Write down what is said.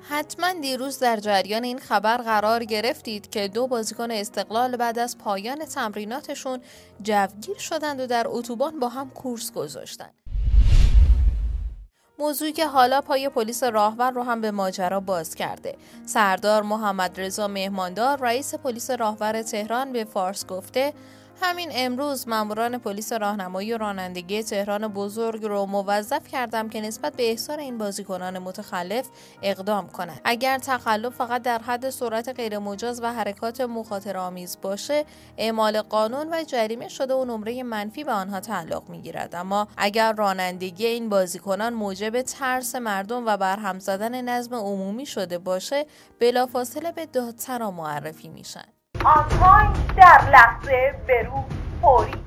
حتما دیروز در جریان این خبر قرار گرفتید که 2 بازیکن استقلال بعد از پایان تمریناتشون جوگیر شدند و در اتوبان با هم کورس گذاشتند. موضوعی که حالا پای پلیس راهور رو هم به ماجرا باز کرده. سردار محمدرضا مهماندار رئیس پلیس راهور تهران به فارس گفته همین امروز ماموران پلیس راهنمایی و رانندگی تهران بزرگ رو موظف کردم که نسبت به احضار این بازیکنان متخلف اقدام کنند. اگر تخلف فقط در حد سرعت غیرمجاز و حرکات مخاطره‌آمیز باشه، اعمال قانون و جریمه شده و نمره منفی به آنها تعلق می‌گیرد. اما اگر رانندگی این بازیکنان موجب ترس مردم و برهم زدن نظم عمومی شده باشه، بلافاصله به دادسرا معرفی میشن. آنها در لحظه به روز فوری